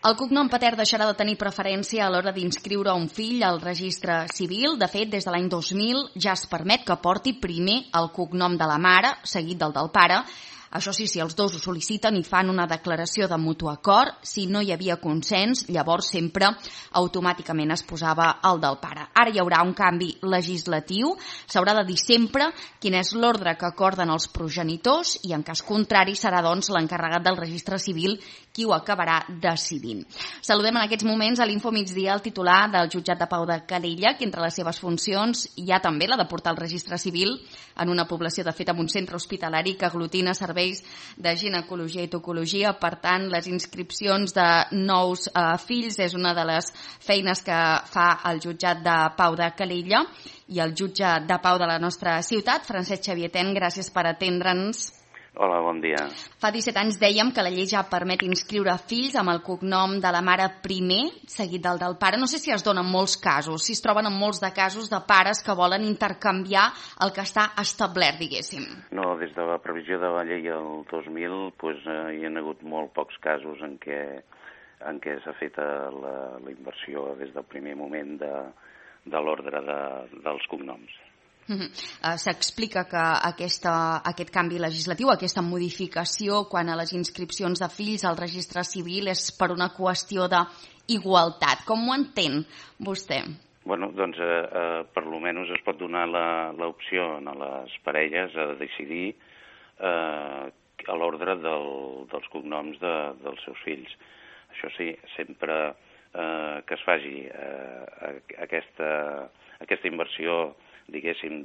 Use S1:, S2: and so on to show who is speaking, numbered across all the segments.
S1: El cognom patern deixarà de tenir preferència a l'hora d'inscriure un fill al registre civil. De fet, des de l'any 2000 ja es permet que porti primer el cognom de la mare, seguit del pare. Això sí, si els dos ho sol·liciten i fan una declaració de mutu acord, si no hi havia consens, llavors sempre automàticament es posava el del pare. Ara hi haurà un canvi legislatiu, s'haurà de dir sempre quin és l'ordre que acorden els progenitors i en cas contrari serà doncs l'encarregat del registre civil qui ho acabarà decidint. Saludem en aquests moments a l'Info Migdia el titular del jutjat de Pau de Calella, que entre les seves funcions hi ha també la de portar el registre civil en una població, de fet, amb un centre hospitalari que aglutina serveis de ginecologia i tocologia. Per tant, les inscripcions de nous fills és una de les feines que fa el jutjat de Pau de Calella i el jutge de Pau de la nostra ciutat, Francesc Xavier Ten, gràcies per atendre'ns.
S2: Hola, bon dia.
S1: Fa 17 anys dèiem que la llei ja permet inscriure fills amb el cognom de la mare primer, seguit del pare. No sé si es donen molts casos, si es troben en molts de casos de pares que volen intercanviar el que està establert, diguéssim.
S2: No, des de la previsió de la llei del 2000 hi ha hagut molt pocs casos en què s'ha fet la inversió des del primer moment de l'ordre dels cognoms.
S1: S'explica que aquest canvi legislatiu, aquesta modificació quan a les inscripcions de fills al registre civil és per una qüestió d'igualtat. Com ho entén vostè?
S2: Bueno, doncs per lo menos es pot donar l'opció a les parelles a decidir a l'ordre dels cognoms dels seus fills. Això sí, sempre que es faci aquesta inversió, diguéssim,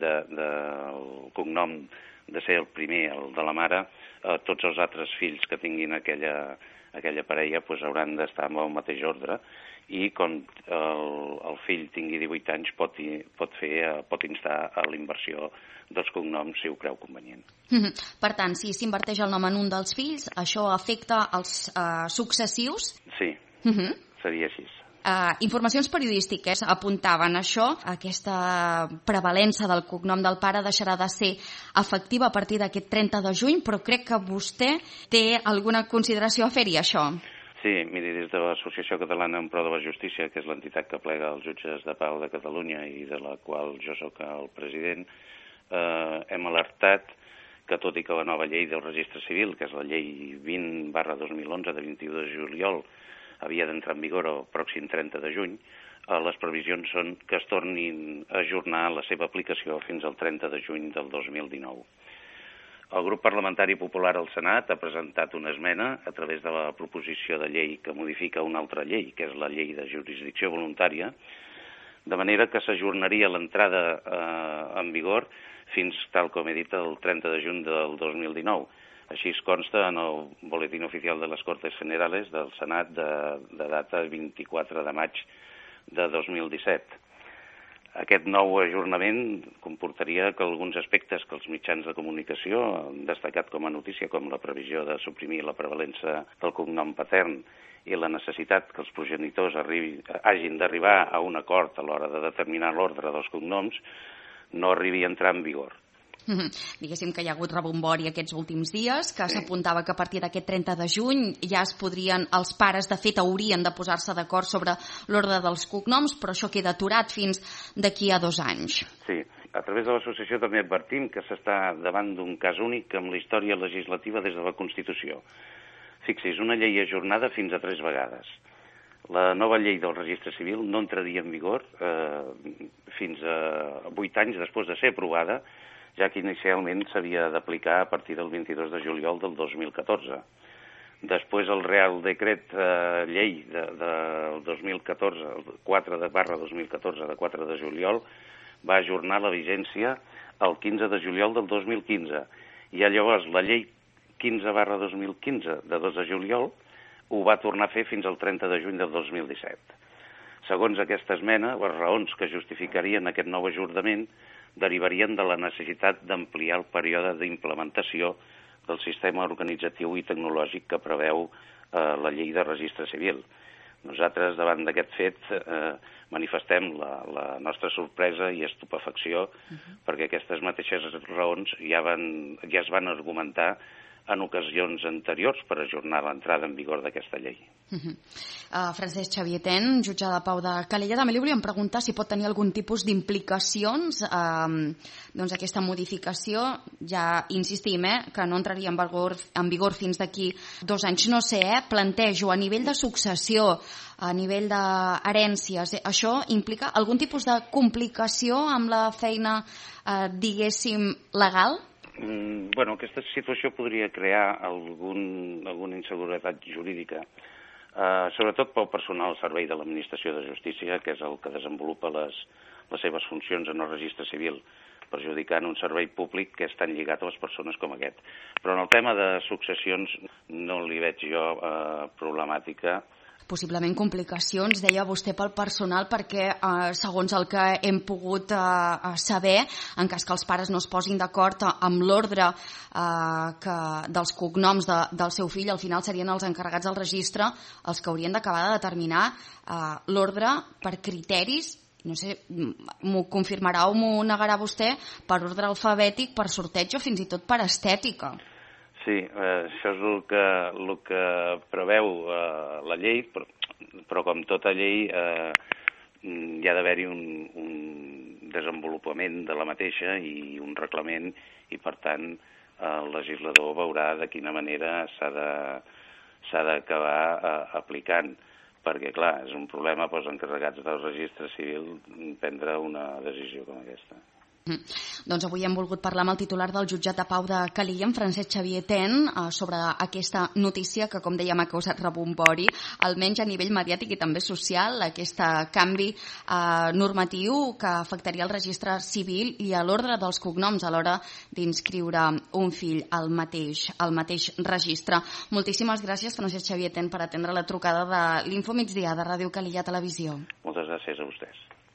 S2: del cognom de ser el primer, el de la mare, tots els altres fills que tinguin aquella parella hauran d'estar amb el mateix ordre i quan el fill tingui 18 anys pot instar a la inversió dels cognoms si ho creu convenient.
S1: Per tant, si s'inverteix el nom en un dels fills, això afecta els successius?
S2: Sí, seria així.
S1: Informacions periodístiques apuntaven això, aquesta prevalença del cognom del pare deixarà de ser efectiva a partir d'aquest 30 de juny, però crec que vostè té alguna consideració a fer-hi, això.
S2: Sí, miri, des de l'Associació Catalana en Pro de la Justícia, que és l'entitat que plega els jutges de pau de Catalunya i de la qual jo sóc el president, hem alertat que tot i que la nova llei del registre civil, que és la llei 20/2011 de 21 de juliol, havia d'entrar en vigor el pròxim 30 de juny, les previsions són que es tornin a ajornar la seva aplicació fins al 30 de juny del 2019. El grup parlamentari popular al Senat ha presentat una esmena a través de la proposició de llei que modifica una altra llei, que és la llei de jurisdicció voluntària, de manera que s'ajornaria l'entrada en vigor fins, tal com he dit, el 30 de juny del 2019. Així es consta en el Boletín Oficial de les Cortes Generales del Senat de data 24 de maig de 2017. Aquest nou ajornament comportaria que alguns aspectes que els mitjans de comunicació han destacat com a notícia, com la previsió de suprimir la prevalença del cognom patern i la necessitat que els progenitors hagin d'arribar a un acord a l'hora de determinar l'ordre dels cognoms, no arribi a entrar en vigor.
S1: Diguéssim que hi ha hagut rebombori aquests últims dies, que s'apuntava que a partir d'aquest 30 de juny ja els pares de fet haurien de posar-se d'acord sobre l'ordre dels cognoms, però això queda aturat fins d'aquí a 2 anys.
S2: Sí, a través de l'associació també advertim que s'està davant d'un cas únic amb la història legislativa des de la Constitució. Fixi's, una llei ajornada fins a 3 vegades. La nova llei del registre civil no entraria en vigor fins a 8 anys després de ser aprovada, ja que inicialment s'havia d'aplicar a partir del 22 de juliol del 2014. Després el Real Decret Llei del 2014, el 4/2014, de 4 de juliol, va ajornar la vigència el 15 de juliol del 2015. I llavors la Llei 15/2015, de 2 de juliol, ho va tornar a fer fins al 30 de juny del 2017. Segons aquesta esmena, les raons que justificarien aquest nou ajornament derivarien de la necessitat d'ampliar el període d'implementació del sistema organitzatiu i tecnològic que preveu la llei de registre civil. Nosaltres, davant d'aquest fet, manifestem la nostra sorpresa i estupefacció perquè aquestes mateixes raons ja es van argumentar en ocasions anteriors per ajornar l'entrada en vigor d'aquesta llei.
S1: Francesc Xavier Ten, jutge de pau de Calella, també li volíem preguntar si pot tenir algun tipus d'implicacions doncs aquesta modificació. Ja insistim que no entraria en vigor fins d'aquí 2 anys. No sé, plantejo a nivell de successió, a nivell d'herències, això implica algun tipus de complicació amb la feina, diguéssim, legal?
S2: Bueno, aquesta situació podria crear alguna inseguretat jurídica, sobretot pel personal al servei de l'Administració de Justícia, que és el que desenvolupa les seves funcions en el registre civil, perjudicant un servei públic que és tan lligat a les persones com aquest. Però en el tema de successions no li veig jo problemàtica.
S1: Possiblement complicacions, deia vostè, pel personal, perquè segons el que hem pogut saber, en cas que els pares no es posin d'acord amb l'ordre dels cognoms del seu fill, al final serien els encarregats del registre els que haurien d'acabar de determinar l'ordre per criteris, no sé, m'ho confirmarà o m'ho negarà vostè, per ordre alfabètic, per sorteig o fins i tot per estètica.
S2: Sí, això és el que preveu la llei, però com tota llei hi ha d'haver-hi un desenvolupament de la mateixa i un reglament, i per tant el legislador veurà de quina manera s'ha d'acabar aplicant, perquè clar, és un problema pels encarregats del registre civil prendre una decisió com aquesta.
S1: Doncs avui hem volgut parlar amb el titular del jutjat de pau de Calella, en Francesc Xavier Ten, sobre aquesta notícia que, com dèiem, ha causat rebombori, almenys a nivell mediàtic i també social, aquest canvi normatiu que afectaria el registre civil i a l'ordre dels cognoms a l'hora d'inscriure un fill al mateix registre. Moltíssimes gràcies, Francesc Xavier Ten, per atendre la trucada de l'Info Migdia de Ràdio Calella Televisió.
S2: Moltes gràcies a vostès.